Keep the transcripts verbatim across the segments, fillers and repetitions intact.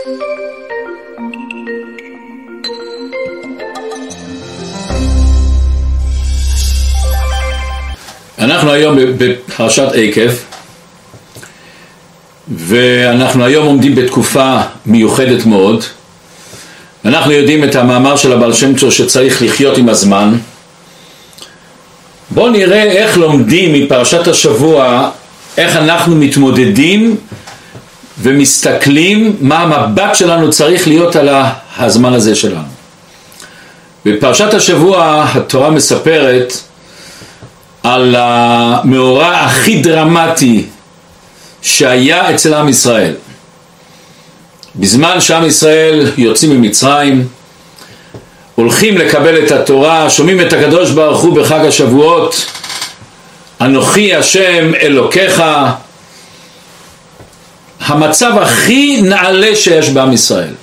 אנחנו היום בפרשת עקב, ואנחנו היום עומדים בתקופה מיוחדת מאוד. אנחנו יודעים את המאמר של הבעל שם טוב שצריך לחיות עם הזמן. בואו נראה איך לומדים מפרשת השבוע, איך אנחנו מתמודדים ומסתכלים מה המבט שלנו צריך להיות על הזמן הזה שלנו. בפרשת השבוע התורה מספרת על המאורע הכי דרמטי שהיה אצל עם ישראל. בזמן שעם ישראל יוצאים ממצרים, הולכים לקבל את התורה, שומעים את הקדוש ברוך הוא בחג השבועות, אנוכי השם אלוקיך, המצב הכי נעלה שיש בעם ישראל.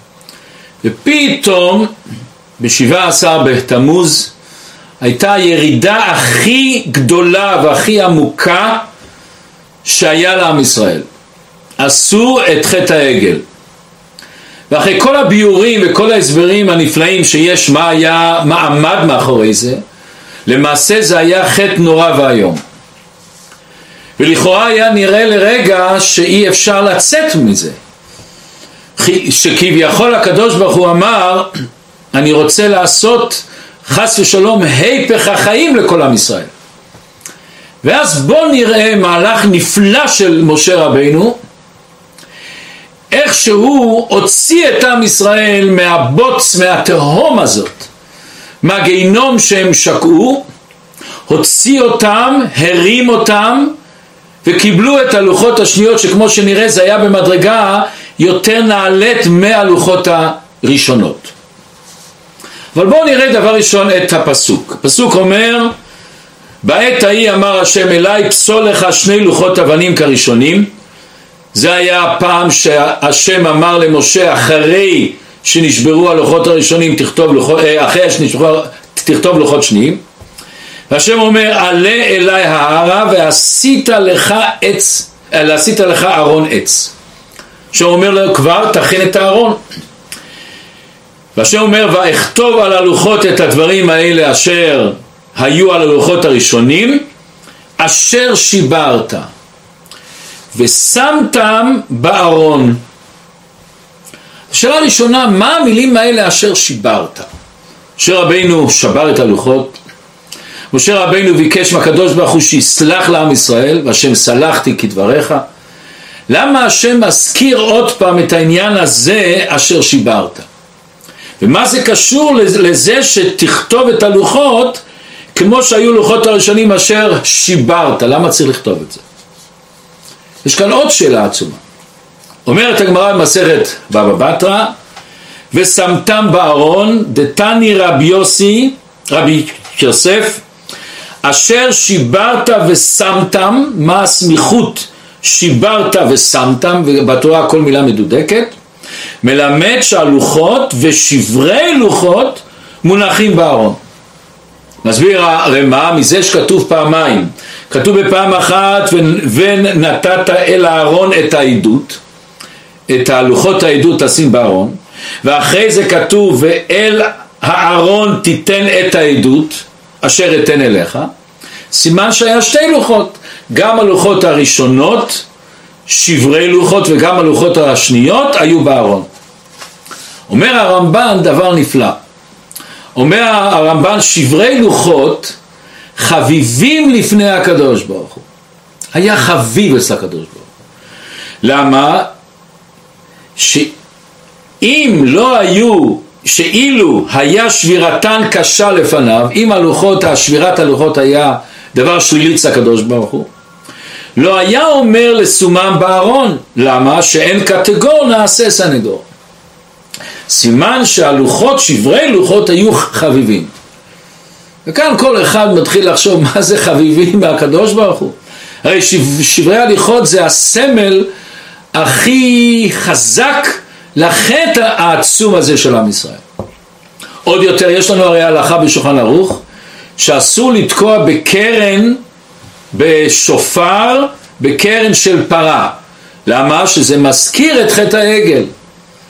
ופתאום ב-שבעה עשר בתמוז הייתה הירידה הכי גדולה והכי עמוקה שהיה לעם ישראל. עשו את חטא העגל. ואחרי כל הביורים וכל ההסברים הנפלאים שיש מה היה, מה עמד מאחורי זה, למעשה זה היה חטא נורא והיום. ולכאורה היה נראה לרגע שאי אפשר לצאת מזה. שכביכול הקדוש ברוך הוא אמר, אני רוצה לעשות חס ושלום היפך החיים לכל עם ישראל. ואז בוא נראה מהלך נפלא של משה רבינו, איך שהוא הוציא את עם ישראל מהבוץ, מהתהום הזאת, מהגיהינום שהם שקעו, הוציא אותם, הרים אותם, וקיבלו את הלוחות השניות, שכמו שנראה זה היה במדרגה יותר נעלית מהלוחות הראשונות. אבל בואו נראה דבר ראשון את הפסוק. הפסוק אומר, בעת ההיא אמר השם אליי, פסול לך שני לוחות אבנים כראשונים. זה היה הפעם שהשם אמר למשה אחרי שנשברו הלוחות הראשונים, תכתוב לוחות, אחרי שנשברו, תכתוב לוחות שניים. והשם אומר, עלה אליי ההרה ועשית לך עץ, עשית לך ארון עץ. שאומר לו, כבר תכין את הארון. והשם אומר, ואכתוב על הלוחות את הדברים האלה אשר היו על הלוחות הראשונים, אשר שיברת, ושמתם בארון. השאלה הראשונה, מה המילים האלה אשר שיברת? משה רבינו שבר את הלוחות, משה רבינו ביקש מהקדוש ברוך הוא שיסלח לעם ישראל, והשם סלחתי כדבריך. למה השם מזכיר עוד פעם את העניין הזה אשר שיברת? ומה זה קשור לזה שתכתוב את הלוחות כמו שהיו לוחות הראשונים אשר שיברת? למה צריך לכתוב את זה? יש כאן עוד שאלה עצומה. אומרת הגמרא במסכת בבא בתרא, ושמתם בארון, דתני רבי יוסי, רבי יוסף, אשר שיברת ושמתם. מה הסמיכות שיברת ושמתם? ובתורה כל מילה מדודקת. מלמד שהלוחות ושברי לוחות מונחים בארון. מסביר הרמ"א, מזה שכתוב פעמיים, כתוב בפעם אחת ונתת אל הארון את העדות, את הלוחות העדות תשים בארון, ואחרי זה כתוב ואל הארון תיתן את העדות אשר אתן אליך. סימן שהיה שתי לוחות, גם הלוחות הראשונות שברי לוחות וגם הלוחות השניות היו בארון. אומר הרמב"ן דבר נפלא. אומר הרמב"ן, שברי לוחות חביבים לפני הקדוש ברוך הוא. היה חביב אצל הקדוש ברוך הוא. למה? שאם לא היו, שאילו היה שבירתן קשה לפניו, אם הלוחות, השבירת הלוחות היה דבר שלילי אצל הקדוש ברוך הוא, לא היה אומר לסומם בארון. למה? שאין קטגור נעשה סנגור. סימן שהלוחות, שברי לוחות היו חביבים. וכאן כל אחד מתחיל לחשוב מה זה חביבים מהקדוש ברוך הוא. הרי שברי הלוחות זה הסמל הכי חזק לחטא העצום הזה של עם ישראל. עוד יותר, יש לנו הרי הלכה בשולחן ערוך שאסור לתקוע בקרן, בשופר, בקרן של פרה. למה? שזה מזכיר את חטא העגל.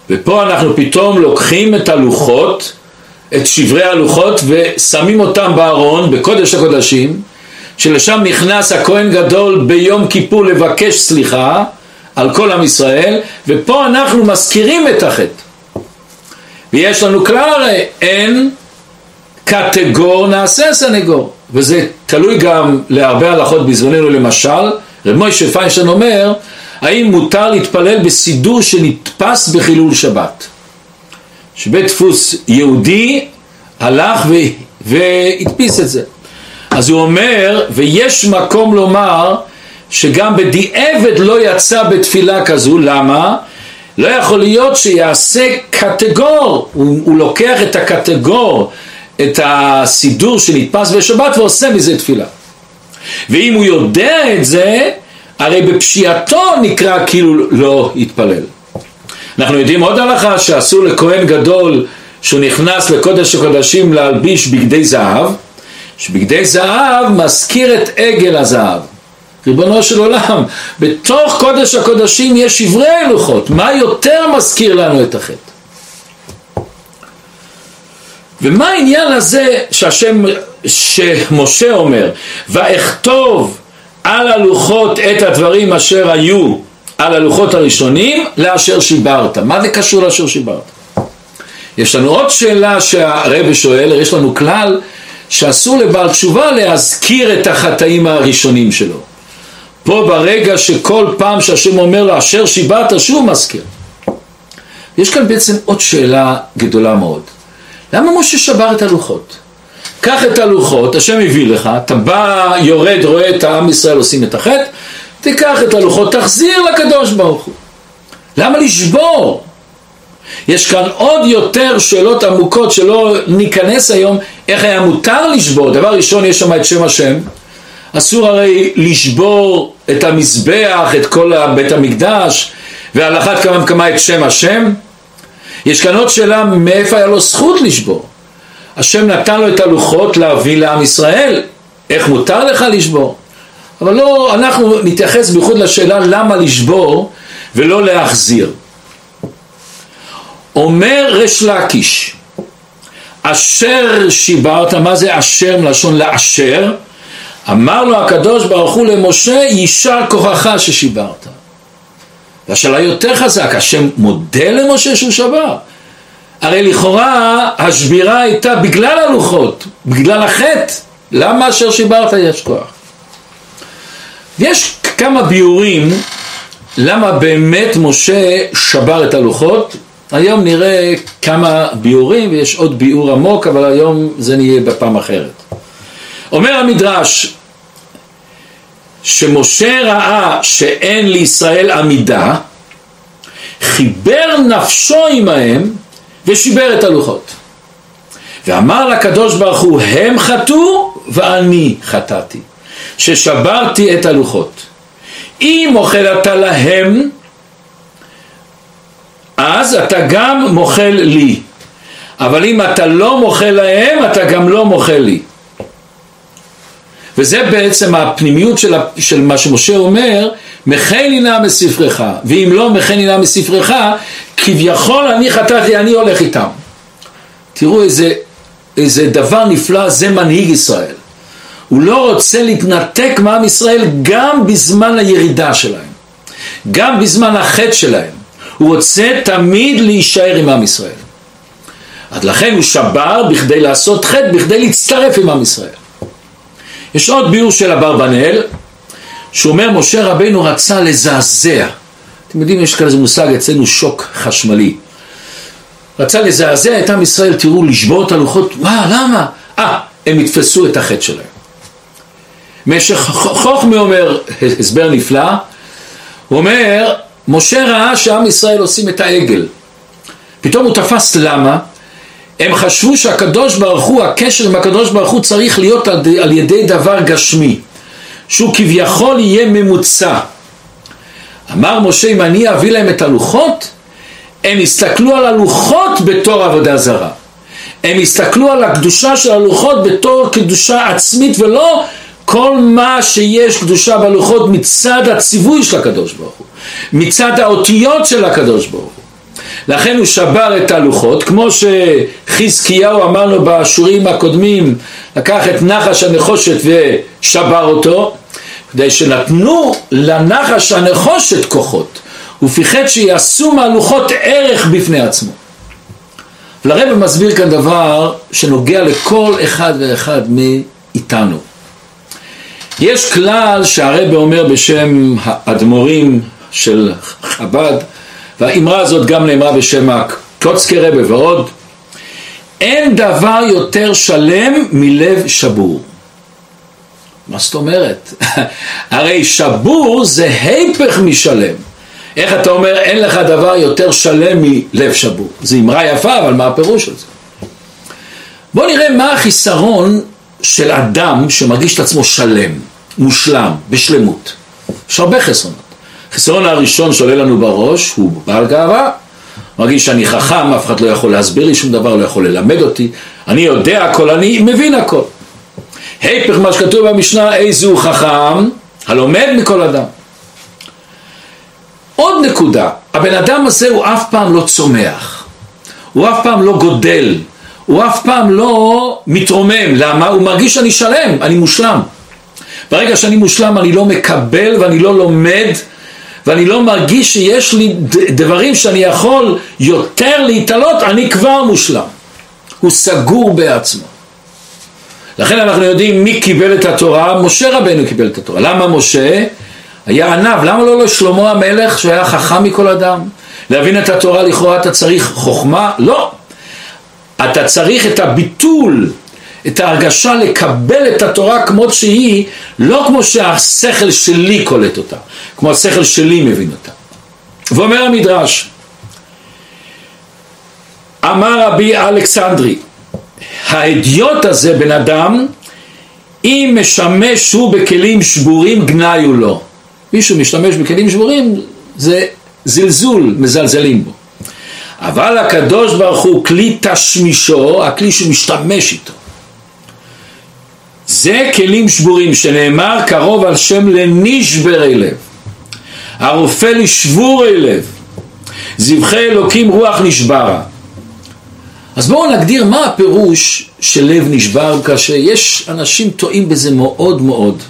ופה אנחנו פתאום לוקחים את הלוחות, את שברי הלוחות, ושמים אותם בארון, בקודש הקודשים, שלשם נכנס הכהן גדול ביום כיפור לבקש סליחה על כל עם ישראל, ופה אנחנו מזכירים את החטא. ויש לנו כלל הרי, אין קטגור נעשה סנגור, וזה תלוי גם להרבה הלכות בזמננו. למשל, רב מוישה פיינשטיין אומר, האם מותר להתפלל בסידור שנתפס בחילול שבת? שבית דפוס יהודי הלך ו... והדפיס את זה. אז הוא אומר, ויש מקום לומר שגם בדיעבד לא יצא בתפילה כזו. למה? לא יכול להיות שיעשה קטגור, הוא, הוא לוקח את הקטגור, את הסידור שנתפס בשבת ועושה מזה תפילה. ואם הוא יודע את זה, הרי בפשיעתו נקרא כאילו לא התפלל. אנחנו יודעים עוד הלכה שאסור לכהן גדול שהוא נכנס לקודש הקודשים להלביש בגדי זהב, שבגדי זהב מזכיר את עגל הזהב. ריבונו של עולם, בתוך קודש הקודשים יש שברי לוחות, מה יותר מזכיר לנו את החטא? ומה העניין הזה שהשם, שמשה אומר, ואכתוב על הלוחות את הדברים אשר היו על הלוחות הראשונים לאשר שיברת? מה זה קשור לאשר שיברת? יש לנו עוד שאלה שהרב שואל, יש לנו כלל שאסור לבעל תשובה להזכיר את החטאים הראשונים שלו. פה ברגע שכל פעם שהשם אומר לו אשר שיברת שוב מזכיר. יש כאן בעצם עוד שאלה גדולה מאוד. למה משה שבר את הלוחות? קח את הלוחות, השם הביא לך, אתה בא, יורד, רואה את העם ישראל עושים את החטא, תיקח את הלוחות, תחזיר לקדוש ברוך הוא. למה לשבור? יש כאן עוד יותר שאלות עמוקות שלא ניכנס היום. איך היה מותר לשבור? דבר ראשון, יש שם את שם השם. אסור הרי לשבור את המזבח, את כל בית המקדש, ועל אחת כמה וכמה את שם השם. יש כאן עוד שאלה, מאיפה היה לו זכות לשבור? השם נתן לו את הלוחות להביא לעם ישראל, איך מותר לך לשבור? אבל לא, אנחנו נתייחס בייחוד לשאלה למה לשבור ולא להחזיר. אומר ריש לקיש, אשר שיברת, מה זה אשר מלשון לאשר? אמר לו הקדוש ברוך הוא למשה, יישר כוחך ששיברת. והשאלה יותר חזק, השם מודה למשה שהוא שבר. הרי לכאורה השבירה הייתה בגלל הלוחות, בגלל החטא. למה אשר שיברת יש כוח? יש כמה ביורים למה באמת משה שבר את הלוחות. היום נראה כמה ביורים ויש עוד ביור עמוק, אבל היום זה נהיה בפעם אחרת. אומר המדרש שמשה ראה שאין לישראל עמידה, חיבר נפשו עמהם ושיבר את הלוחות. ואמר לקדוש ברוך הוא, הם חטאו ואני חטאתי, ששברתי את הלוחות. אם מוחל אתה להם, אז אתה גם מוחל לי. אבל אם אתה לא מוחל להם, אתה גם לא מוחל לי. וזה בעצם הפנימיות של, של מה שמשה אומר, מחני נא מספרך, ואם לא מחני נא מספרך, כביכול אני חטאתי, אני הולך איתם. תראו איזה, איזה דבר נפלא, זה מנהיג ישראל. הוא לא רוצה להתנתק מעם ישראל גם בזמן הירידה שלהם, גם בזמן החטא שלהם. הוא רוצה תמיד להישאר עם עם ישראל. אז לכן הוא שבר בכדי לעשות חטא, בכדי להצטרף עם עם ישראל. יש עוד ביור של אברבנאל, שאומר משה רבינו רצה לזעזע. אתם יודעים, יש כזה מושג אצלנו שוק חשמלי. רצה לזעזע את עם ישראל, תראו, לשבור את הלוחות. מה, למה? אה, הם יתפסו את החטא שלהם. משך חוכמה אומר, הסבר נפלא, הוא אומר, משה ראה שעם ישראל עושים את העגל. פתאום הוא תפס למה? הם חשבו שהקדוש ברוך הוא, הקשר עם הקדוש ברוך הוא צריך להיות על ידי דבר גשמי, שהוא כביכול יהיה ממוצע. אמר משה, אם אני אביא להם את הלוחות, הם יסתכלו על הלוחות בתור עבודה זרה. הם יסתכלו על הקדושה של הלוחות בתור קדושה עצמית, ולא כל מה שיש קדושה בלוחות מצד הציווי של הקדוש ברוך הוא, מצד האותיות של הקדוש ברוך הוא. לכן הוא שבר את הלוחות, כמו שחזקיהו אמרנו בשיעורים הקודמים, לקח את נחש הנחושת ושבר אותו, כדי שנתנו לנחש הנחושת כוחות, ופיחד שיעשו מהלוחות ערך בפני עצמו. ולרב מסביר כאן דבר שנוגע לכל אחד ואחד מאיתנו. יש כלל שהרב אומר בשם האדמו"רים של חב"ד, והאמרה הזאת גם נאמרה בשם הקלוצקי רבה ועוד, אין דבר יותר שלם מלב שבור. מה זאת אומרת? הרי שבור זה היפך משלם. איך אתה אומר אין לך דבר יותר שלם מלב שבור? זו אמרה יפה, אבל מה הפירוש של זה? בוא נראה מה החיסרון של אדם שמרגיש את עצמו שלם, מושלם, בשלמות. יש הרבה חסרונות. החיסרון הראשון שעולה לנו בראש הוא בעל גאווה, מרגיש שאני חכם, אף אחד לא יכול להסביר לי שום דבר, לא יכול ללמד אותי, אני יודע הכל, אני מבין הכל. היפך מה שכתוב במשנה, איזהו חכם, הלומד מכל אדם. עוד נקודה, הבן אדם הזה הוא אף פעם לא צומח, הוא אף פעם לא גודל, הוא אף פעם לא מתרומם. למה? הוא מרגיש שאני שלם, אני מושלם. ברגע שאני מושלם אני לא מקבל ואני לא לומד, ואני לא מרגיש שיש לי דברים שאני יכול יותר להתעלות, אני כבר מושלם. הוא סגור בעצמו. לכן אנחנו יודעים מי קיבל את התורה. משה רבנו קיבל את התורה. למה משה היה ענב? למה לא לשלמה המלך שהיה חכם מכל אדם? להבין את התורה לכאורה אתה צריך חוכמה? לא. אתה צריך את הביטול, את ההרגשה לקבל את התורה כמו שהיא, לא כמו שהשכל שלי קולט אותה, כמו השכל שלי מבין אותה. ואומר המדרש, אמר רבי אלכסנדרי, האדיוט הזה בן אדם, אם משמש הוא בכלים שבורים גנאי הוא לו. מישהו משתמש בכלים שבורים זה זלזול, מזלזלים בו. אבל הקדוש ברוך הוא כלי תשמישו, הכלי שמשתמש איתו, זה כלים שבורים שנאמר קרוב על שם לנשברי לב, הרופא לשבורי לב, זבחי אלוקים רוח נשברה. אז בואו נגדיר מה הפירוש של לב נשבר, כאשר יש אנשים טועים בזה מאוד מאוד.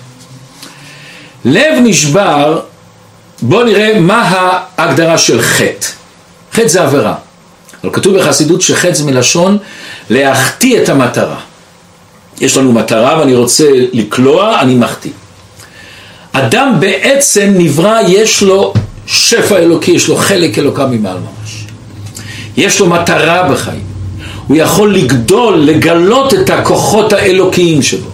לב נשבר, בואו נראה מה ההגדרה של חטא. חטא זה עבירה, אבל כתוב בחסידות שחטא זה מלשון להחטיא את המטרה. יש לנו מטרה ואני רוצה לקלוע, אני מחטיא. אדם בעצם נברא, יש לו שפע אלוקי, יש לו חלק אלוקה ממעל ממש. יש לו מטרה בחיים. הוא יכול לגדול, לגלות את הכוחות האלוקיים שלו.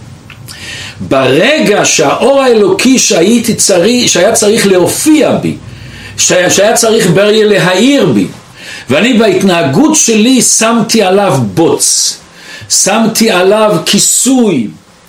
ברגע שהאור האלוקי שהייתי צריך, שהיה צריך להופיע בי, שהיה, שהיה צריך בריה להעיר בי, ואני בהתנהגות שלי שמתי עליו בוץ, שמתי עליו כיסוי,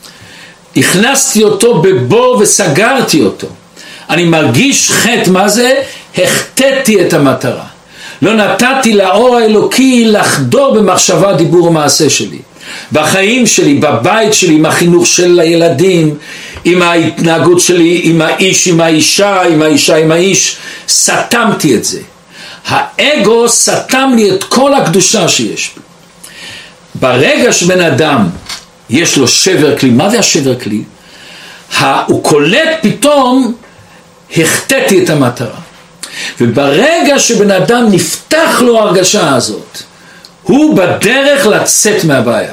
הכנסתי אותו בבור וסגרתי אותו, אני מרגיש חטא. מה זה? החטאתי את המטרה, לא נתתי לאור האלוקי לחדור במחשבה, דיבור ומעשה שלי, בחיים שלי, בבית שלי, עם החינוך של הילדים, עם ההתנהגות שלי, עם האיש, עם האישה, עם האישה, עם האיש, סתמתי את זה. האגו סתם לי את כל הקדושה שיש בי. ברגע שבן אדם יש לו שבר כלי, מה זה השבר כלי? הוא קולט פתאום, החטאתי את המטרה. וברגע שבן אדם נפתח לו הרגשה הזאת, הוא בדרך לצאת מהבעיה.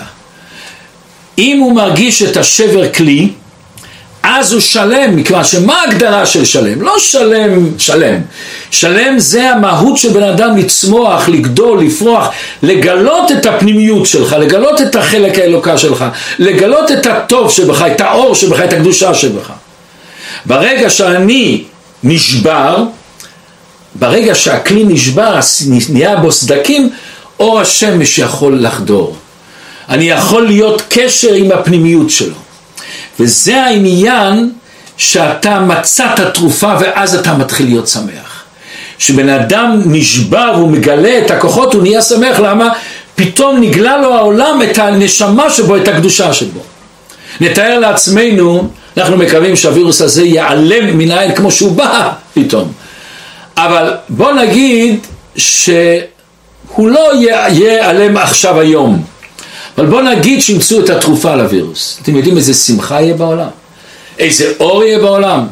אם הוא מרגיש את השבר כלי, אז הוא שלם, מכיוון שמה ההגדרה של שלם? לא שלם, שלם. שלם זה המהות של בן אדם לצמוח, לגדול, לפרוח, לגלות את הפנימיות שלך, לגלות את החלק האלוקה שלך, לגלות את הטוב שבך, את האור שבך, את הקדושה שבך. ברגע שאני נשבר, ברגע שהכלי נשבר, נהיה בו סדקים, אור השמש יכול לחדור. אני יכול להיות קשר עם הפנימיות שלו. וזה העניין שאתה מצאת תרופה ואז אתה מתחיל להיות שמח. שבן אדם נשבר והוא מגלה את הכוחות, הוא נהיה שמח. למה? פתאום נגלה לו העולם את הנשמה שבו, את הקדושה שבו. נתאר לעצמנו, אנחנו מקווים שהווירוס הזה ייעלם מן העין כמו שהוא בא פתאום. אבל בוא נגיד הוא לא ייעלם עכשיו היום. אבל בוא נגיד שימצאו את התרופה לווירוס. אתם יודעים איזה שמחה יהיה בעולם? איזה אור יהיה בעולם?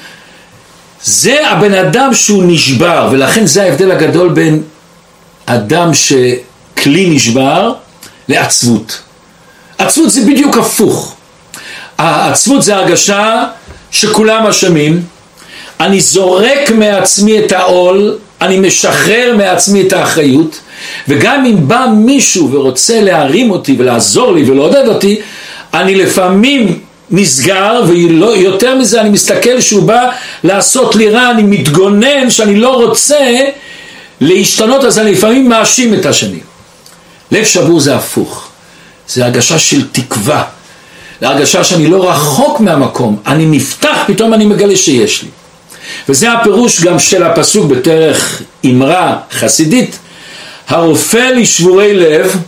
זה הבן אדם שהוא נשבר, ולכן זה ההבדל הגדול בין אדם שכלי נשבר לעצבות. עצבות זה בדיוק הפוך. העצבות זה הרגשה שכולם אשמים, אני זורק מעצמי את העול, אני משחרר מעצמי את האחריות, וגם אם בא מישהו ורוצה להרים אותי ולעזור לי ולעודד אותי, אני לפעמים נסגר, ויותר מזה אני מסתכל שהוא בא לעשות לי רע, אני מתגונן שאני לא רוצה להשתנות, אז אני לפעמים מאשים את השני. לב שבור זה הפוך, זה הרגשה של תקווה, זה הרגשה שאני לא רחוק מהמקום, אני נפתח, פתאום אני מגלה שיש לי. וזה הפירוש גם של הפסוק בדרך אמרה חסידית, הרופא לשבורי לב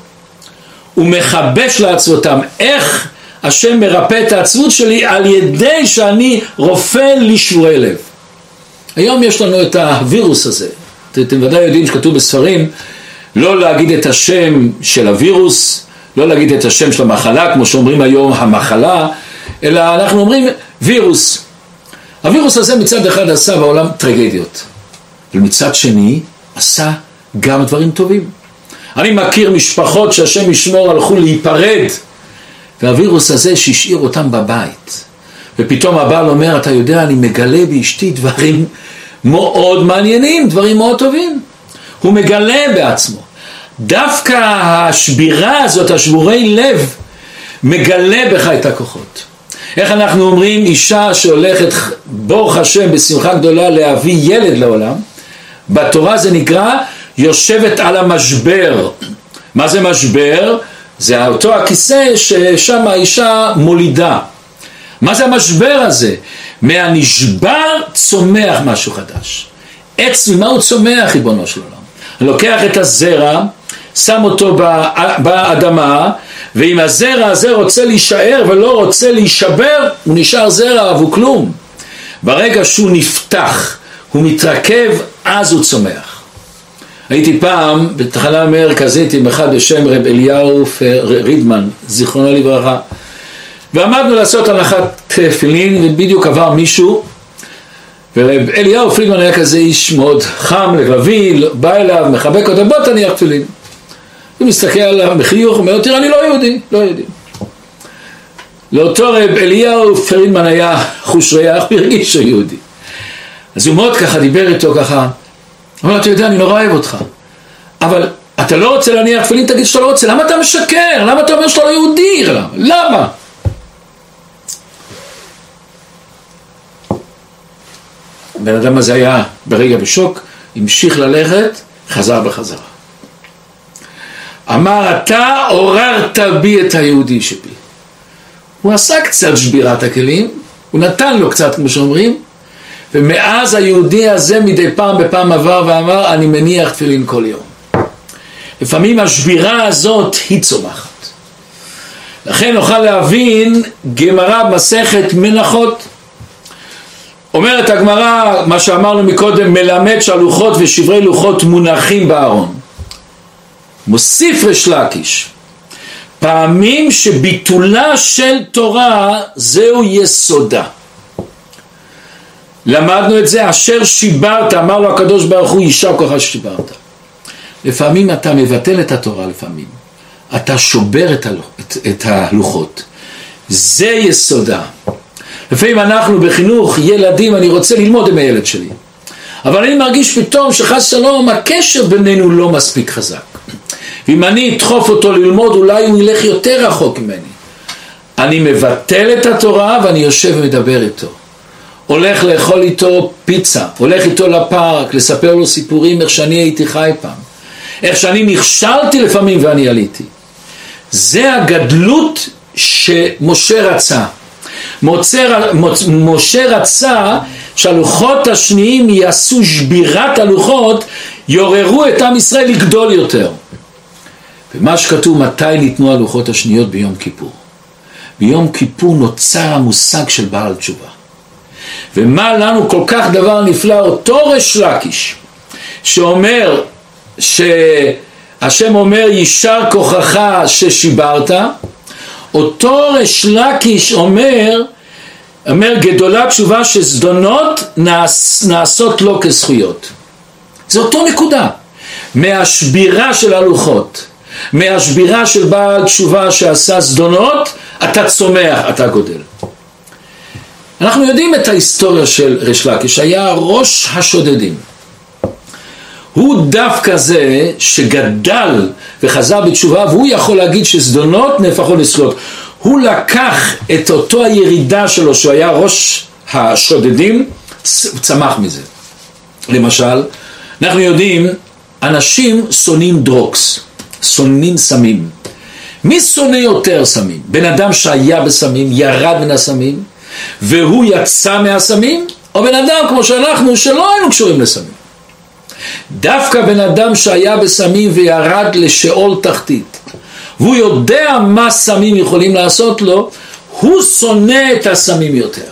ומחבש לעצבותם. איך השם מרפא את העצבות שלי? על ידי שאני רופא לשבורי לב. היום יש לנו את הווירוס הזה, אתם ודאי יודעים שכתוב בספרים לא להגיד את השם של הווירוס, לא להגיד את השם של המחלה כמו שאומרים היום המחלה, אלא אנחנו אומרים וירוס. הווירוס הזה מצד אחד עשה בעולם טרגדיות, ומצד שני עשה גם דברים טובים. אני מכיר משפחות שהשם ישמור הלכו להיפרד, והווירוס הזה שהשאיר אותם בבית, ופתאום הבעל אומר, אתה יודע, אני מגלה באשתי דברים מאוד מעניינים, דברים מאוד טובים. הוא מגלה בעצמו. דווקא השבירה הזאת, השבורי לב, מגלה בך את הכוחות. איך אנחנו אומרים, אישה שהולכת ברוך השם בשמחה גדולה להביא ילד לעולם, בתורה זה נקרא יושבת על המשבר. מה זה משבר? זה אותו הכיסא ששם האישה מולידה. מה זה המשבר הזה? מהנשבר צומח משהו חדש. עץ ממה הוא צומח, ריבונו של עולם? אני לוקח את הזרע, שם אותו באדמה, ואם הזרע הזה רוצה להישאר ולא רוצה להישבר, הוא נשאר זרע והוא כלום. ברגע שהוא נפתח, הוא מתרכב, אז הוא צומח. הייתי פעם בתחנה מרכזית עם אחד בשם רב אליהו פרידמן, זיכרונו לברכה, ועמדנו לעשות הנחת תפילין, ובדיוק עבר מישהו, ורב אליהו פרידמן היה כזה איש מאוד חם, לבבי, בא אליו, מחבק אותו, בוא תניח תפילין. הוא מסתכל עליו בחיוך, אומר, תראה, אני לא יהודי, לא יהודי. לאותו רב אליהו פרידמן היה חוש ריח, הוא הרגיש שהוא יהודי. אז הוא מאוד ככה דיבר איתו ככה, הוא אומר, אתה יודע, אני נורא אוהב אותך, אבל אתה לא רוצה להניח תפילין, תגיד שאתה לא רוצה, למה אתה משקר? למה אתה אומר שאתה לא יהודי? למה? למה? בן אדם הזה היה ברגע בשוק, המשיך ללכת, חזר בחזרה. אמר, אתה עוררת בי את היהודי שבי. הוא עשה קצת שבירת הכלים, הוא נתן לו קצת כמו שאומרים, ומאז היהודי הזה מדי פעם בפעם עבר ואמר, אני מניח תפילין כל יום. לפעמים השבירה הזאת היא צומחת. לכן נוכל להבין גמרא במסכת מנחות, אומרת הגמרא, מה שאמרנו מקודם, מלמד שהלוחות ושברי לוחות מונחים בארון. מוסיף ריש לקיש, פעמים שביטולה של תורה זהו יסודה. למדנו את זה, אשר שיברת, אמר לו הקדוש ברוך הוא, יישר כוחך ששיברת. לפעמים אתה מבטל את התורה, לפעמים אתה שובר את, הלוח, את, את הלוחות, זה יסודה. לפעמים אנחנו בחינוך ילדים, אני רוצה ללמוד עם הילד שלי, אבל אני מרגיש פתאום שחס שלום הקשר בינינו לא מספיק חזק, ואם אני אדחוף אותו ללמוד אולי הוא ילך יותר רחוק ממני. אני מבטל את התורה ואני יושב ומדבר איתו, הולך לאכול איתו פיצה, הולך איתו לפארק, לספר לו סיפורים איך שאני הייתי חי פעם, איך שאני נכשלתי לפעמים ואני עליתי. זה הגדלות שמשה רצה. משה רצה שהלוחות השניים יעשו שבירת הלוחות, יוררו את עם ישראל לגדול יותר. ומה שכתוב, מתי ניתנו הלוחות השניות? ביום כיפור. ביום כיפור נוצר המושג של בעל תשובה. ומה לנו כל כך דבר נפלא, אותו ריש לקיש שאומר השם אומר יישר כוחך ששיברת, אותו ריש לקיש אומר, אומר גדולה תשובה שזדונות נעש, נעשות לו כזכויות. זה אותו נקודה, מהשבירה של הלוחות, מהשבירה של בעל תשובה שעשה זדונות, אתה צומח, אתה גודל. אנחנו יודעים את ההיסטוריה של ריש לקיש, היה ראש השודדים. הוא דווקא זה שגדל וחזר בתשובה, והוא יכול להגיד שזדונות נהפכו לזכויות. הוא לקח את אותו הירידה שלו, שהוא היה ראש השודדים, צמח מזה. למשל, אנחנו יודעים, אנשים שונאים דרוקס, שונאים סמים. מי שונא יותר סמים? בן אדם שהיה בסמים, ירד מן הסמים, והוא יצא מהסמים, או בן אדם כמו שאנחנו, שלא היינו קשורים לסמים. דווקא בן אדם שהיה בסמים וירד לשאול תחתית, והוא יודע מה סמים יכולים לעשות לו, הוא שונא את הסמים יותר.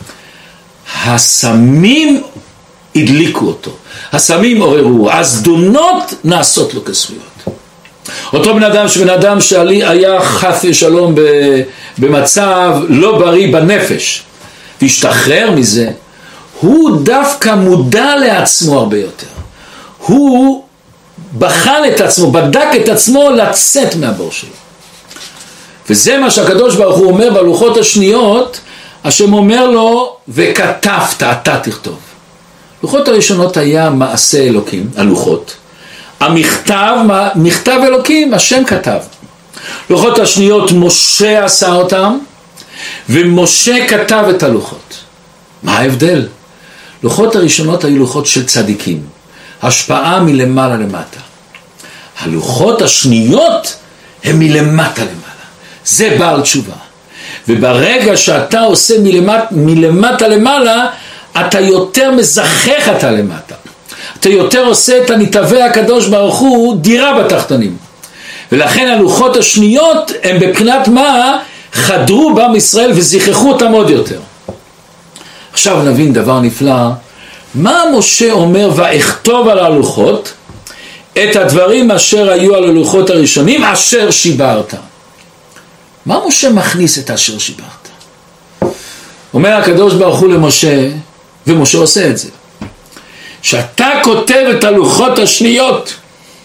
הסמים הדליקו אותו, הסמים עוררו, הזדונות נעשות לו כזכויות. אותו בן אדם שבן אדם שהיה חס ושלום במצב לא בריא בנפש, והשתחרר מזה, הוא דווקא מודע לעצמו הרבה יותר. הוא בחן את עצמו, בדק את עצמו לצאת מהבור שלו. וזה מה שהקדוש ברוך הוא אומר בלוחות השניות, השם אומר לו, וכתבת, אתה תכתוב. לוחות הראשונות היה מעשה אלוקים, הלוחות. המכתב, מכתב אלוקים, השם כתב. לוחות השניות, משה עשה אותם, ומשה כתב את הלוחות. מה ההבדל? לוחות הראשונות היו לוחות של צדיקים. השפעה מלמעלה למטה. הלוחות השניות הם מלמטה למעלה. זה בעל תשובה. וברגע שאתה עושה מלמטה, מלמטה למעלה, אתה יותר מזכך אתה למטה. אתה יותר עושה את הנתווי הקדוש ברוך הוא דירה בתחתונים. ולכן הלוחות השניות הם בבחינת מה? חדרו בעם ישראל וזיככו אותם עוד יותר. עכשיו נבין דבר נפלא. מה משה אומר ואכתוב על הלוחות את הדברים אשר היו על הלוחות הראשונים אשר שיברת? מה משה מכניס את אשר שיברת? אומר הקדוש ברוך הוא למשה, ומשה עושה את זה, שאתה כותב את הלוחות השניות,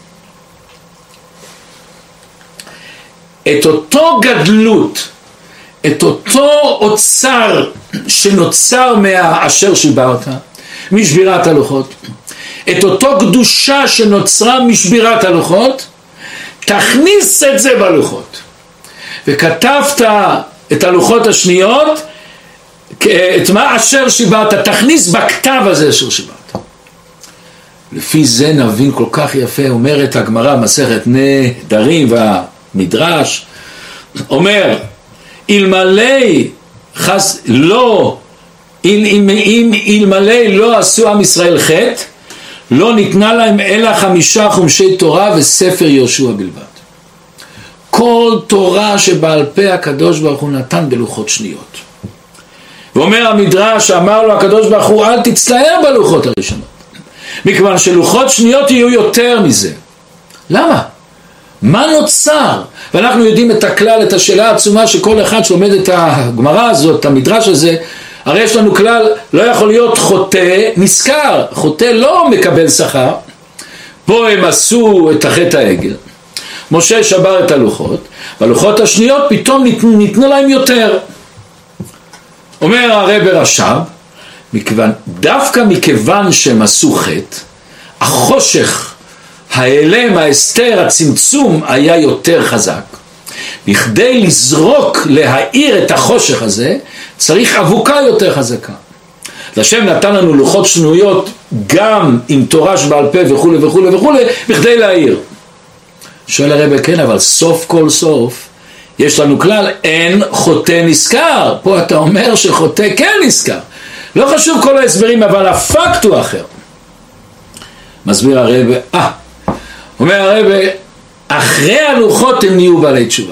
את אותו גדלות, את אותו אוצר שנוצר מהאשר שיברת, משבירת הלוחות, את אותו קדושה שנוצרה משבירת הלוחות, תכניס את זה בלוחות. וכתבת את הלוחות השניות, את מה אשר שיברת, תכניס בכתב הזה אשר שיברת. לפי זה נבין כל כך יפה, אומרת הגמרא מסכת נדרים והמדרש, אומר, אלמלא חס לא אם, אם, אם אלמלא לא עשו עם ישראל חטא, לא ניתנה להם אלא חמישה חומשי תורה וספר יהושע בלבד. כל תורה שבעל פה הקדוש ברוך הוא נתן בלוחות שניות. ואומר המדרש, אמר לו הקדוש ברוך הוא, אל תצטער בלוחות הראשונות, מכיוון שלוחות שניות יהיו יותר מזה. למה? מה נוצר? ואנחנו יודעים את הכלל, את השאלה העצומה שכל אחד שלומד את הגמרא הזאת, את המדרש הזה, הרי יש לנו כלל, לא יכול להיות חוטא נזכר, חוטא לא מקבל שכר. פה הם עשו את החטא העגל, משה שבר את הלוחות, והלוחות השניות פתאום ניתנו, ניתנו להם יותר. אומר הרב רש"ב, מכיוון, דווקא מכיוון שהם עשו חטא, החושך, ההיעלם, ההסתר, הצמצום היה יותר חזק. בכדי לזרוק, להאיר את החושך הזה, צריך אבוקה יותר חזקה. השם נתן לנו לוחות שנויות גם עם תורה שבעל פה וכו' וכו' וכו' בכדי להאיר. שואל הרב, כן, אבל סוף כל סוף יש לנו כלל, אין חוטא נזכר. פה אתה אומר שחוטא כן נזכר. לא חשוב כל ההסברים, אבל הפקט הוא אחר. מסביר הרב, אה, אומר הרב, אחרי הלוחות הם נהיו בעלי תשובה.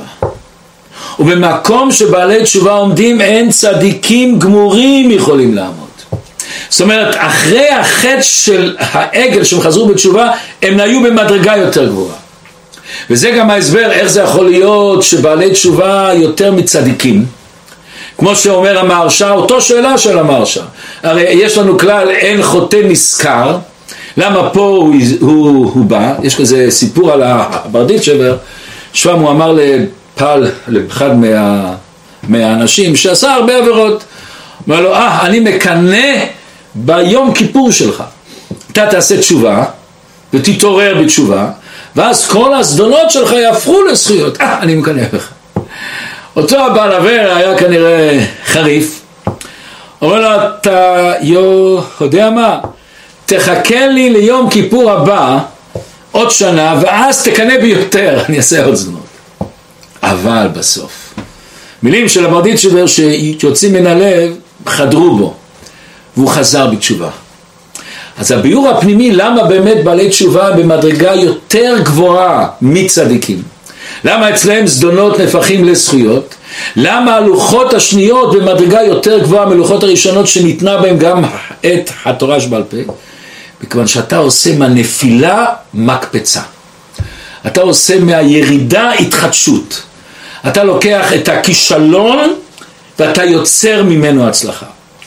ובמקום שבעלי תשובה עומדים, אין צדיקים גמורים יכולים לעמוד. זאת אומרת, אחרי החטא של העגל שהם חזרו בתשובה, הם היו במדרגה יותר גבוהה. וזה גם ההסבר איך זה יכול להיות שבעלי תשובה יותר מצדיקים, כמו שאומר המהרש"א, אותו שאלה של המהרש"א. הרי יש לנו כלל אין חוטא נזכר, למה פה הוא, הוא, הוא בא? יש כזה סיפור על הברדיצ'בר, שם הוא אמר לפעל, לאחד מה, מהאנשים שעשה הרבה עבירות, אומר לו, אה, אני מקנא ביום כיפור שלך, אתה תעשה תשובה ותתעורר בתשובה, ואז כל הזדונות שלך יהפכו לזכויות. אה, אני מקנא בך. אותו הבעל עבר היה כנראה חריף, אומר לו, אתה יודע מה, תחכה לי ליום כיפור הבא עוד שנה ואז תקנא ביותר, אני אעשה עוד זנות. אבל בסוף מילים של הברדיצ'בר שיוצאים מן הלב חדרו בו והוא חזר בתשובה. אז הביאור הפנימי למה באמת בעלי תשובה במדרגה יותר גבוהה מצדיקים, למה אצלהם זדונות נפחים לזכויות, למה הלוחות השניות במדרגה יותר גבוהה מלוחות הראשונות שניתנה בהם גם את התורה שבעל פה, מכיוון שאתה עושה מהנפילה מקפצה, אתה עושה מהירידה התחדשות, אתה לוקח את הכישלון ואתה יוצר ממנו הצלחה.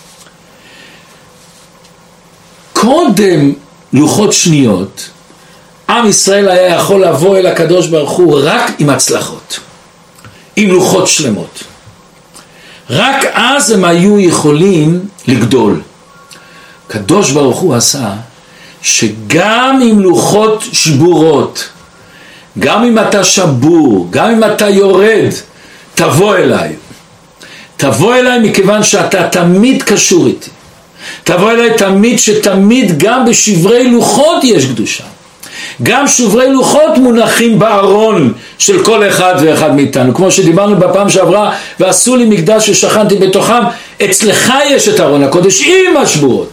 קודם לוחות שניות עם ישראל היה יכול לבוא אל הקדוש ברוך הוא רק עם הצלחות, עם לוחות שלמות, רק אז הם היו יכולים לגדול. הקדוש ברוך הוא עשה שגם עם לוחות שבורות, גם אם אתה שבור, גם אם אתה יורד, תבוא אליי, תבוא אליי מכיוון שאתה תמיד קשור איתי, תבוא אליי תמיד, שתמיד גם בשברי לוחות יש קדושה, גם שברי לוחות מונחים בארון של כל אחד ואחד מאיתנו, כמו שדיברנו בפעם שעברה, ועשו לי מקדש ששכנתי בתוכם, אצלך יש את ארון הקודש עם השבורות.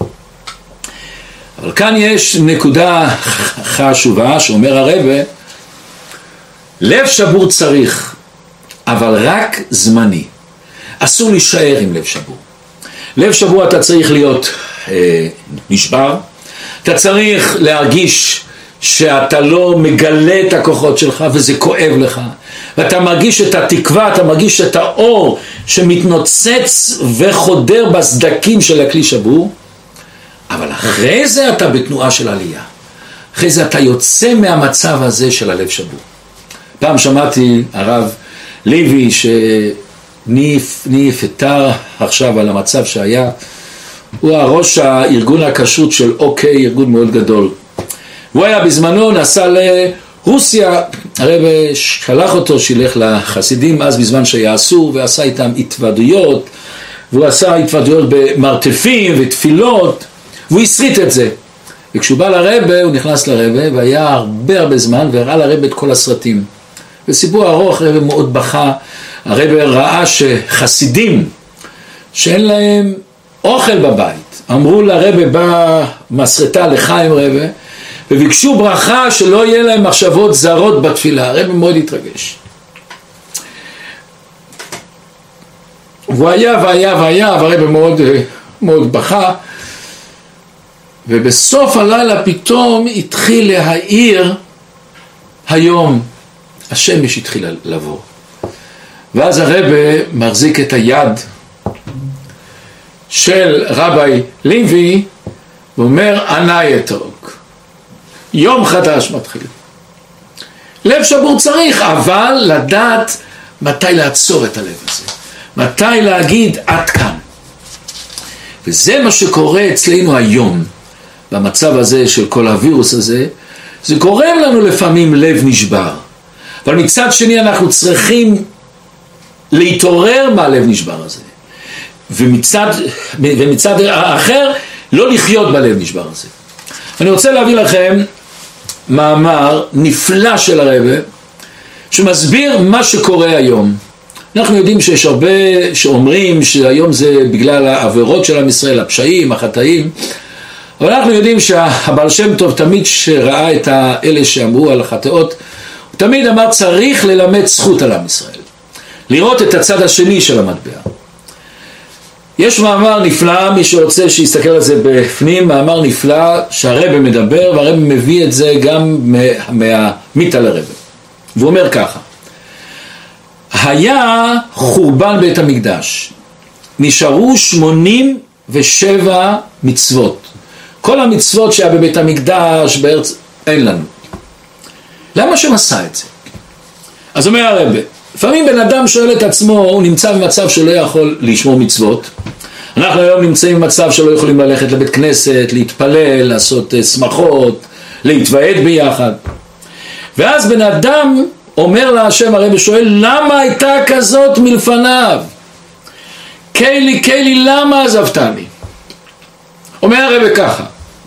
אבל כאן יש נקודה חשובה שאומר הרב, לב שבור צריך, אבל רק זמני, אסור להישאר עם לב שבור. לב שבור אתה צריך להיות אה, נשבר, אתה צריך להרגיש שאתה לא מגלה את הכוחות שלך וזה כואב לך, ואתה מרגיש את התקווה, אתה מרגיש את האור שמתנוצץ וחודר בסדקים של הכלי שבור, אבל אחרי זה אתה בתנועה של עלייה, אחרי זה אתה יוצא מהמצב הזה של הלב שבור. פעם שמעתי הרב לוי שנפטר עכשיו על המצב שהיה, הוא הראש הארגון הכשרות של אוקיי, ארגון מאוד גדול, הוא היה בזמנו נסע לרוסיה, הרב שלח אותו שילך לחסידים אז בזמן שהיה אסור, ועשה איתם התוודויות, והוא עשה התוודויות במרתפים ותפילות, והוא הסריט את זה. וכשהוא בא לרבא, הוא נכנס לרבא, והיה הרבה הרבה זמן, והראה לרבא את כל הסרטים. וסיפור ארוך, הרבא מאוד בכה, הרבא ראה שחסידים, שאין להם אוכל בבית, אמרו לרבא, בא מסרטה לחיים רבא, וביקשו ברכה שלא יהיה להם מחשבות זרות בתפילה. הרבא מאוד התרגש. והוא היה והיה והיה, והרבא מאוד, מאוד בכה, ובסוף הלילה פתאום התחיל להאיר היום, השמש התחילה לבוא. ואז הרבא מחזיק את היד של רבי לוי, ואומר, ענה יתוק, יום חדש מתחיל. לב שבור צריך, אבל לדעת מתי לעצור את הלב הזה, מתי להגיד עד כאן. וזה מה שקורה אצלנו היום, במצב הזה של כל הווירוס הזה, זה גורם לנו לפעמים לב נשבר. אבל מצד שני אנחנו צריכים להתעורר מהלב נשבר הזה. ומצד, ומצד אחר לא לחיות בלב נשבר הזה. אני רוצה להביא לכם מאמר נפלא של הרבא, שמסביר מה שקורה היום. אנחנו יודעים שיש הרבה שאומרים שהיום זה בגלל העבירות של עם ישראל, הפשעים, החטאים, אבל אנחנו יודעים שהבעל שם טוב תמיד שראה את האלה שאמרו על החטאות, הוא תמיד אמר צריך ללמד זכות על עם ישראל, לראות את הצד השני של המטבע. יש מאמר נפלא, מי שרוצה שיסתכל על זה בפנים, מאמר נפלא שהרבא מדבר, והרבא מביא את זה גם מהמיטה לרבא. והוא אומר ככה, היה חורבן בית המקדש, נשארו שמונים ושבע מצוות, כל המצוות שהיה בבית המקדש בארץ אין לנו. למה שם עשה את זה? אז אומר הרב, לפעמים בן אדם שואל את עצמו, הוא נמצא במצב שלא יכול לשמור מצוות. אנחנו היום נמצאים במצב שלא יכולים ללכת לבית כנסת, להתפלל, לעשות שמחות, להתוועד ביחד. ואז בן אדם אומר להשם, הרב שואל, למה הייתה כזאת מלפניו? קיילי, קיילי, למה עזבתני? אומר הרב ככה,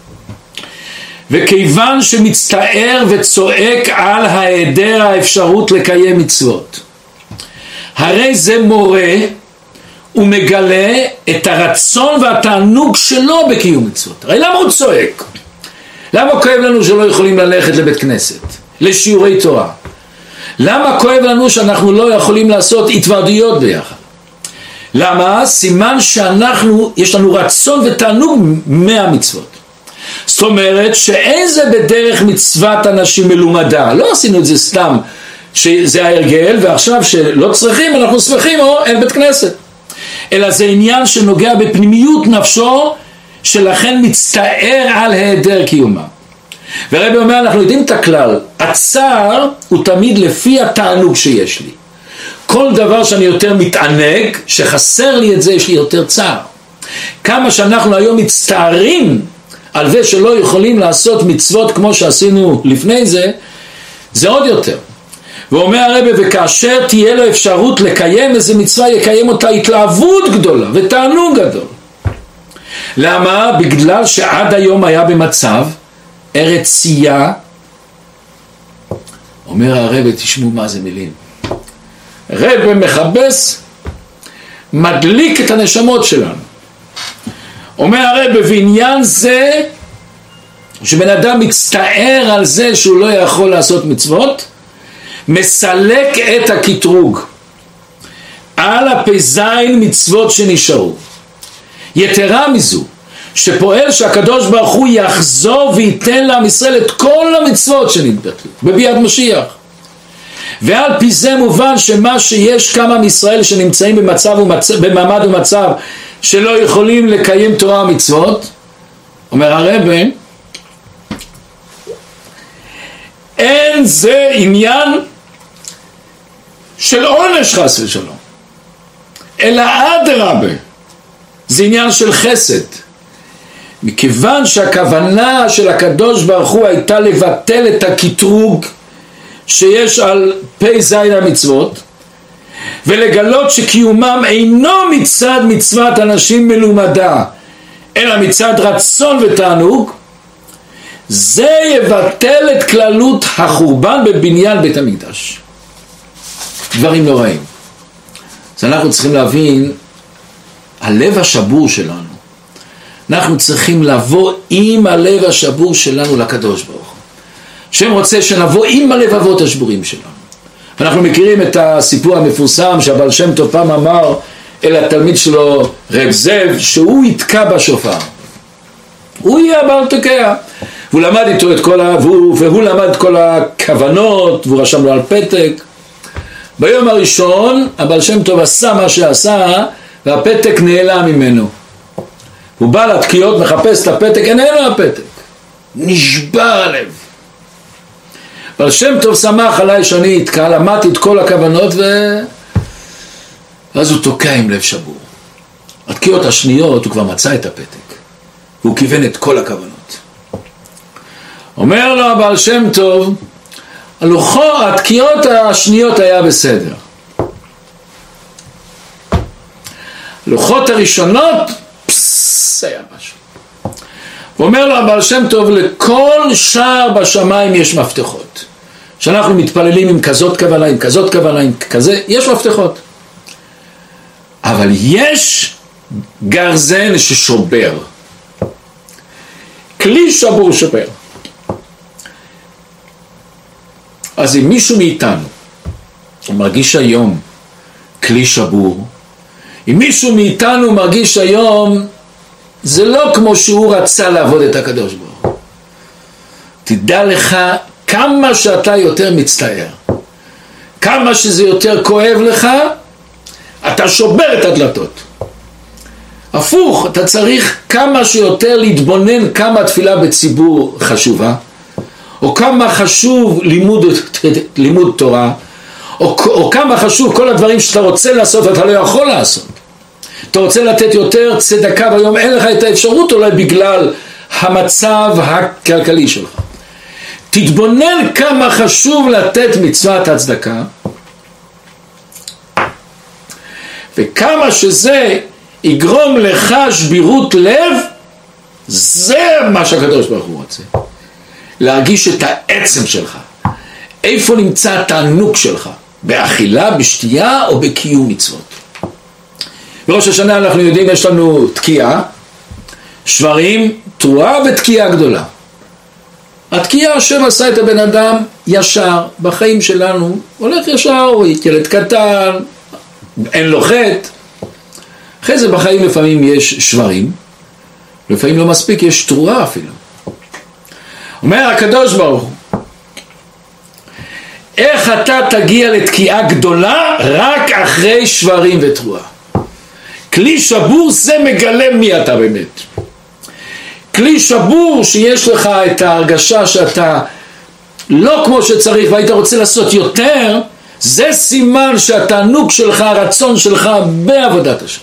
וכיוון שמצטער וצועק על היעדר האפשרות לקיים מצוות, הרי זה מורה ומגלה את הרצון והתענוג שלו בקיום מצוות. הרי למה הוא צועק? למה כואב לנו שלא יכולים ללכת לבית כנסת, לשיעורי תורה? למה כואב לנו שאנחנו לא יכולים לעשות התוועדויות ביחד? למה? סימן שאנחנו, יש לנו רצון ותענוג מהמצוות. זאת אומרת שאין זה בדרך מצוות אנשים מלומדה, לא עשינו את זה סתם שזה ההרגל ועכשיו שלא צריכים אנחנו שמחים או אין בית כנסת, אלא זה עניין שנוגע בפנימיות נפשו, שלכן מצטער על היעדר קיומה. והרבי אומר, אנחנו יודעים את הכלל, הצער הוא תמיד לפי התענוג שיש לי. כל דבר שאני יותר מתענג, שחסר לי את זה, יש לי יותר צער. כמה שאנחנו היום מצטערים על זה שלא יכולים לעשות מצוות כמו שעשינו לפני זה, זה עוד יותר. ואומר הרבי, וכאשר תהיה לו אפשרות לקיים איזה מצווה, יקיים אותה התלהבות גדולה ותענוג גדול. למה? בגלל שעד היום היה במצב ארץ צייה. אומר הרבי, תשמעו מה זה מילים. הרבי מחבס, מדליק את הנשמות שלנו. אומר הרבי, בעניין זה שבן אדם מצטער על זה שהוא לא יכול לעשות מצוות, מסלק את הקטרוג על הפזיים מצוות שנשארו. יתרה מזו, שפועל שהקדוש ברוך הוא יחזור וייתן לעם ישראל את כל המצוות שנתבטלו בביאת משיח. ועל פי זה מובן שמה שיש כמה מישראל שנמצאים במצב ומצב, במעמד ומצב שלא יכולים לקיים תורה ומצוות, אומר הרבי, אין זה עניין של עונש חס ושלום, אלא אדרבה, זה עניין של חסד. מכיוון שהכוונה של הקדוש ברוך הוא הייתה לבטל את הקטרוג שיש על פי זין המצוות, ולגלות שקיומם אינו מצד מצוות אנשים מלומדה, אלא מצד רצון ותענוג, זה יבטל את כללות החורבן בבניין בית המקדש. דברים נוראים. אז אנחנו צריכים להבין, הלב השבור שלנו, אנחנו צריכים לבוא עם הלב השבור שלנו לקדוש ברוך הוא. השם רוצה שנבוא עם הלבבות השבורים שלנו. אנחנו מכירים את הסיפור המפורסם שהבעל שם טוב פעם אמר אל התלמיד שלו רב זב, שהוא יתקע בשופר. הוא יהיה הבעל תוקע. והוא למד איתו את כל ה... והוא, והוא למד את כל הכוונות, והוא רשם לו על פתק. ביום הראשון הבעל שם טוב עשה מה שעשה, והפתק נעלם ממנו. הוא בא לתקיעות, מחפש את הפתק, איננו הפתק. נשבר הלב. אבל שם טוב שמח עליי שאני התקע, למדתי את כל הכוונות ו... ואז הוא תוקע עם לב שבור. התקיעות השניות הוא כבר מצא את הפתק, והוא כיוון את כל הכוונות. אומר לו הבעל שם טוב, הלוחו, התקיעות השניות היה בסדר. הלוחות הראשונות, פסס, היה משהו. ואומר לו הבעל שם טוב, לכל שער בשמיים יש מפתחות. כשאנחנו מתפללים עם כזאת כוונה, עם כזאת כוונה, עם כזה, יש מפתחות. אבל יש גרזן ששובר. כלי שבור שובר. אז אם מישהו מאיתנו מרגיש היום כלי שבור, אם מישהו מאיתנו מרגיש היום זה לא כמו שהוא רצה לעבוד את הקדוש ברוך הוא, תדע לך כמה שאתה יותר מצטער, כמה שזה יותר כואב לך, אתה שובר את הדלתות. הפוך, אתה צריך כמה שיותר להתבונן כמה התפילה בציבור חשובה, או כמה חשוב לימוד, לימוד תורה, או, או כמה חשוב כל הדברים שאתה רוצה לעשות ואתה לא יכול לעשות. אתה רוצה לתת יותר צדקה והיום אין לך את האפשרות, אולי בגלל המצב הכלכלי שלך. תתבונן כמה חשוב לתת מצוות הצדקה, וכמה שזה יגרום לך שבירות לב, זה מה שהקדוש ברוך הוא רוצה. להרגיש את העצם שלך. איפה נמצא התענוג שלך? באכילה, בשתייה או בקיום מצוות? בראש השנה אנחנו יודעים, יש לנו תקיעה, שברים, תרועה ותקיעה גדולה. התקיעה השם עשה את הבן אדם ישר, בחיים שלנו הולך ישר, הוא ילד קטן, אין לו חטא. אחרי זה בחיים לפעמים יש שברים, לפעמים לא מספיק, יש תרועה אפילו. אומר הקדוש ברוך הוא, איך אתה תגיע לתקיעה גדולה? רק אחרי שברים ותרועה. כלי שבור זה מגלה מי אתה באמת. כלי שבור שיש לך את ההרגשה שאתה לא כמו שצריך והיית רוצה לעשות יותר, זה סימן שהתענוג שלך, הרצון שלך בעבודת השם.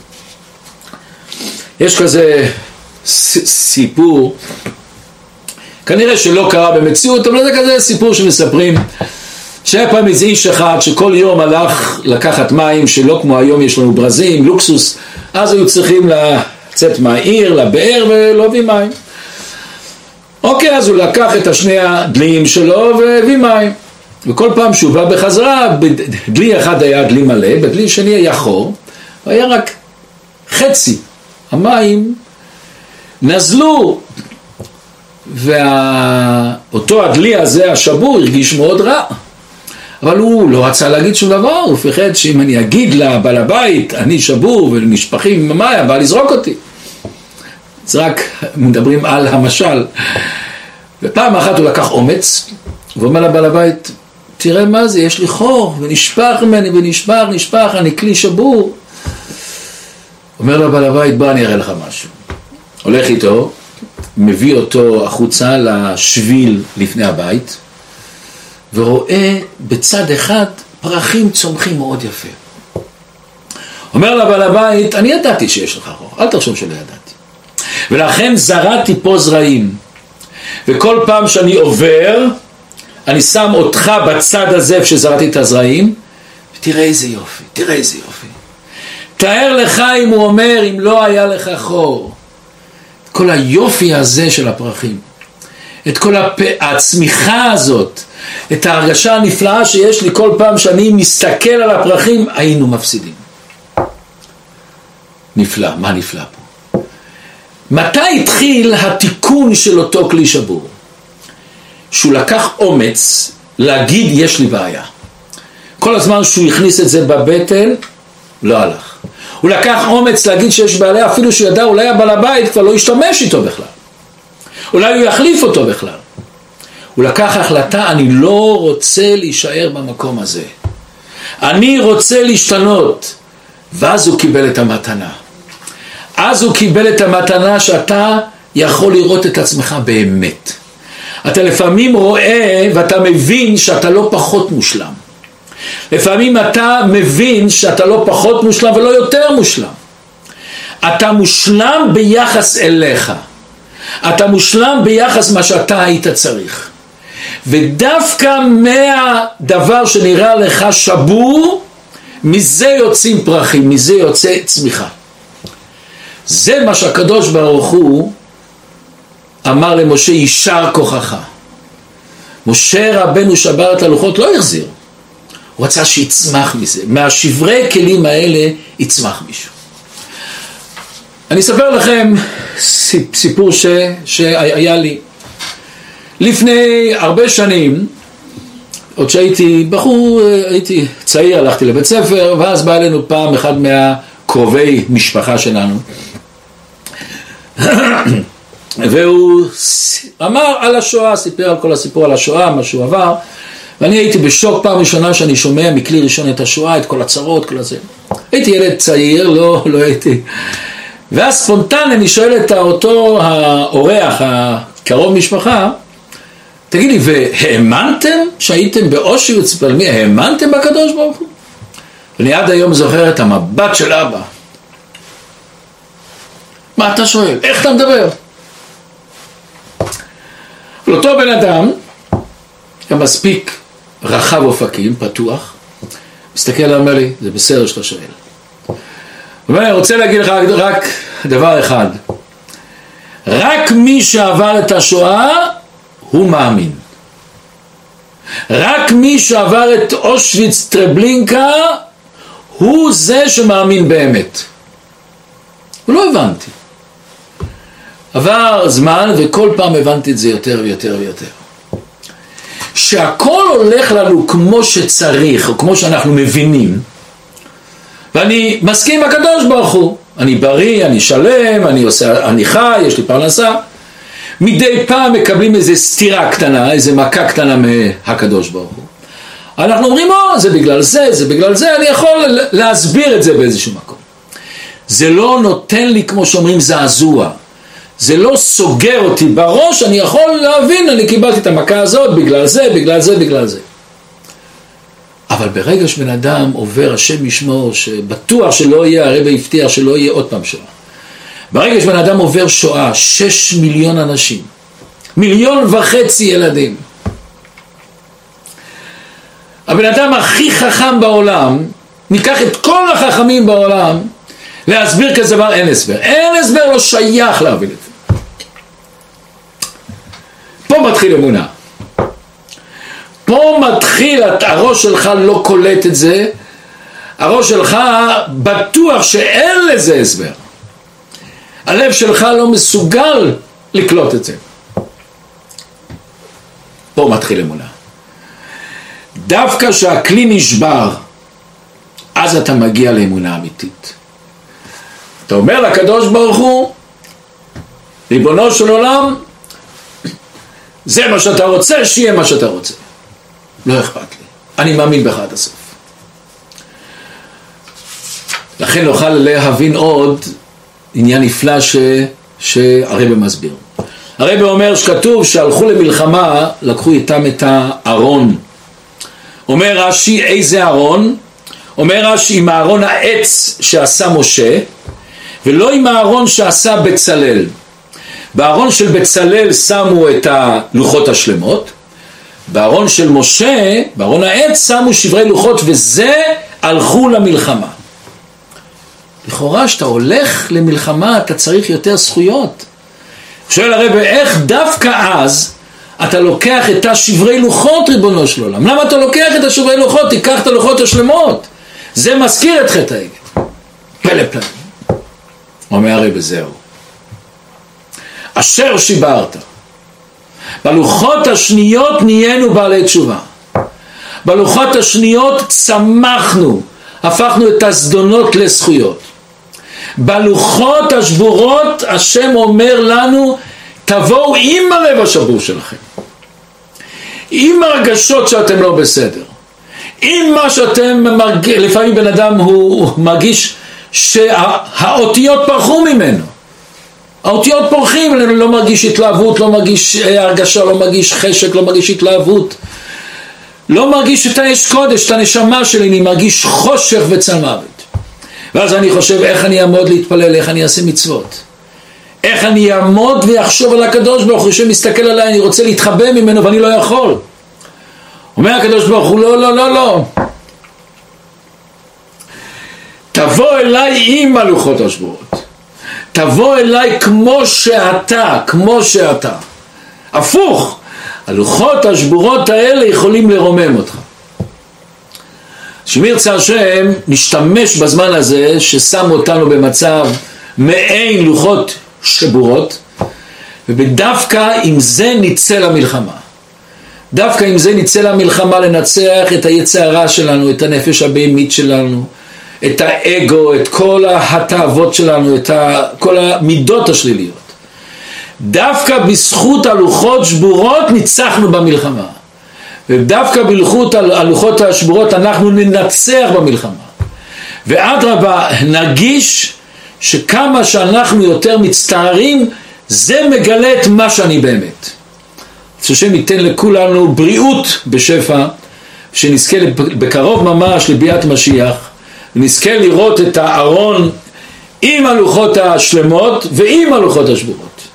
יש כזה סיפור, כנראה שלא קרה במציאות, אבל זה כזה סיפור שמספרים, שהיה פעם איזה איש אחד שכל יום הלך לקחת מים, שלא כמו היום יש לנו ברזים, לוקסוס, אז היו צריכים לצאת מהעיר, לבאר ולהביא מים. אוקיי, אז הוא לקח את השני הדלים שלו והביא מים. וכל פעם שהוא בא בחזרה, בדלי אחד היה דלי מלא, בדלי שני היה חור, והיה רק חצי. המים נזלו, ואותו הדלי הזה, השבור, הרגיש מאוד רע. אבל הוא לא רצה להגיד שום דבר, הוא פחד שאם אני אגיד לבעל הבית, אני שבור ונשפכים עם המים, בא לזרוק אותי. אז רק מדברים על המשל. ופעם אחת הוא לקח אומץ, ואומר לבעל הבית, תראה מה זה, יש לי חור, ונשפך ממני, ונשפך, נשפך, אני כלי שבור. אומר לבעל הבית, בוא אני אראה לך משהו. הולך איתו, מביא אותו החוצה לשביל לפני הבית, ורואה בצד אחד פרחים צומחים מאוד יפה. אומר לבעל הבית, אני ידעתי שיש לך חור, אל תחשוב שלא ידעתי. ולכן זרעתי פה זרעים, וכל פעם שאני עובר, אני שם אותך בצד הזה שזרעתי את הזרעים, ותראה איזה יופי, תראה איזה יופי. תאר לך אם הוא אומר, אם לא היה לך חור, כל היופי הזה של הפרחים, את כל הפ... הצמיחה הזאת, את ההרגשה הנפלאה שיש לי כל פעם שאני מסתכל על הפרחים, היינו מפסידים. נפלא, מה נפלא פה? מתי התחיל התיקון של אותו כלי שבור? שהוא לקח אומץ להגיד יש לי בעיה. כל הזמן שהוא הכניס את זה בבטן, לא הלך. הוא לקח אומץ להגיד שיש בעיה, אפילו שהוא ידע אולי הבעל הבית כבר לא ישתמש איתו בכלל. אולי הוא יחליף אותו בכלל. הוא לקח החלטה, אני לא רוצה להישאר במקום הזה. אני רוצה להשתנות. ואז הוא קיבל את המתנה. אז הוא קיבל את המתנה שאתה יכול לראות את עצמך באמת. אתה לפעמים רואה ואתה מבין שאתה לא פחות מושלם. לפעמים אתה מבין שאתה לא פחות מושלם ולא יותר מושלם. אתה מושלם ביחס אליך. אתה מושלם ביחס מה שאתה היית צריך. ודווקא מהדבר שנראה לך שבור, מזה יוצאים פרחים, מזה יוצא צמיחה. זה מה שהקדוש ברוך הוא אמר למשה, יישר כוחך. משה רבנו שבר את הלוחות, לא יחזיר. הוא רצה שיצמח מזה. מהשברי כלים האלה יצמח מישהו. אני אספר לכם סיפור ש... שהיה לי. לפני הרבה שנים, עוד שהייתי בחור, הייתי צעיר, הלכתי לבית ספר, ואז בא אלינו פעם אחד מהקרובי משפחה שלנו. והוא אמר על השואה, סיפר על כל הסיפור על השואה, מה שהוא עבר, ואני הייתי בשוק פעם ראשונה שאני שומע מכלי ראשון את השואה, את כל הצרות, כל הזה. הייתי ילד צעיר, לא, לא הייתי. ואז ספונטן אני שואל את אותו האורח, הקרוב משפחה, תגיד לי, והאמנתם שהייתם באושוויץ בלמי, האמנתם בקדוש ברוך הוא? ואני עד היום זוכר את המבט של אבא. מה אתה שואל? איך אתה מדבר? לאותו בן אדם, גם מספיק רחב אופקים, פתוח, מסתכל ואומר לי, זה בסדר שאתה שואל. ואני רוצה להגיד לך רק דבר אחד, רק מי שעבר את השואה הוא מאמין. רק מי שעבר את אושוויץ טרבלינקה הוא זה שמאמין באמת. ולא הבנתי. עבר זמן וכל פעם הבנתי את זה יותר ויותר ויותר. שהכל הולך לנו כמו שצריך או כמו שאנחנו מבינים, ואני מסכים עם הקדוש ברוך הוא, אני בריא, אני שלם, אני עושה, אני חי, יש לי פרנסה. מדי פעם מקבלים איזו סתירה קטנה, איזו מכה קטנה מהקדוש ברוך הוא. אנחנו אומרים, או, זה בגלל זה, זה בגלל זה, אני יכול להסביר את זה באיזשהו מקום. זה לא נותן לי, כמו שאומרים, זעזוע. זה לא סוגר אותי בראש, אני יכול להבין, אני קיבלתי את המכה הזאת בגלל זה, בגלל זה, בגלל זה. אבל ברגע שבן אדם עובר השם ישמור, שבטוח שלא יהיה, הרב הבטיח שלא יהיה עוד פעם שואה. ברגע שבן אדם עובר שואה, שש מיליון אנשים, מיליון וחצי ילדים. הבן אדם הכי חכם בעולם, ניקח את כל החכמים בעולם, להסביר כזה דבר, אין הסבר. אין הסבר, לא שייך להבין את זה. פה מתחיל אמונה. פה מתחיל, הראש שלך לא קולט את זה, הראש שלך בטוח שאין לזה הסבר. הלב שלך לא מסוגל לקלוט את זה. פה מתחיל אמונה. דווקא שהכלי נשבר, אז אתה מגיע לאמונה אמיתית. אתה אומר לקדוש ברוך הוא, ריבונו של עולם, זה מה שאתה רוצה, שיהיה מה שאתה רוצה. לא אכפת לי. אני מאמין בך עד הסוף. לכן נוכל להבין עוד עניין נפלא ש... שהרבא מסביר. הרבא אומר שכתוב שהלכו למלחמה, לקחו איתם את הארון. אומר רש"י, איזה ארון? אומר רש"י, עם הארון העץ שעשה משה, ולא עם הארון שעשה בצלאל. בארון של בצלאל שמו את הלוחות השלמות, בארון של משה, בארון העץ שמו שברי לוחות, וזה הלכו למלחמה. לכאורה שאתה הולך למלחמה אתה צריך יותר זכויות. שואל הרב, איך דווקא אז אתה לוקח את השברי לוחות, ריבונו של עולם? למה אתה לוקח את השברי לוחות? תיקח את הלוחות השלמות. זה מזכיר את חטא העגל. פלא פלא. אומר הרב, זהו. אשר שיברת. בלוחות השניות נהיינו בעלי תשובה. בלוחות השניות צמחנו, הפכנו את הזדונות לזכויות. בלוחות השבורות השם אומר לנו, תבואו עם הלב השבור שלכם, עם הרגשות שאתם לא בסדר, עם מה שאתם מרג... לפעמים בן אדם הוא מרגיש שהאותיות פרחו ממנו, האותיות פורחים, לא מרגיש התלהבות, לא מרגיש הרגשה, לא מרגיש חשק, לא מרגיש התלהבות, לא מרגיש את האש קודש, את הנשמה שלי, אני מרגיש חושך וצל מוות. ואז אני חושב איך אני אעמוד להתפלל, איך אני אעשה מצוות, איך אני אעמוד ויחשוב על הקדוש ברוך הוא שמסתכל עליי, אני רוצה להתחבא ממנו ואני לא יכול. אומר הקדוש ברוך הוא, לא, לא, לא, לא. תבוא אליי עם הלוחות השבורות. תבוא אליי כמו שאתה, כמו שאתה. הפוך, הלוחות השבורות האלה יכולים לרומם אותך. שמיר צר שם נשתמש בזמן הזה ששם אותנו במצב מעין לוחות שבורות, ובדווקא עם זה נצא למלחמה. דווקא עם זה נצא למלחמה לנצח את היצר הרע שלנו, את הנפש הבהמית שלנו, את האגו, את כל התאוות שלנו, את כל המידות השליליות. דווקא בזכות הלוחות שבורות ניצחנו במלחמה. ודווקא בלוחות הלוחות השבורות אנחנו ננצח במלחמה. ואדרבה, נרגיש שכמה שאנחנו יותר מצטערים, זה מגלה את מה שאני באמת. שהשם ייתן לכולנו בריאות בשפע, שנזכה בקרוב ממש לביאת משיח, ונזכה לראות את הארון עם הלוחות השלמות ועם הלוחות השבורות.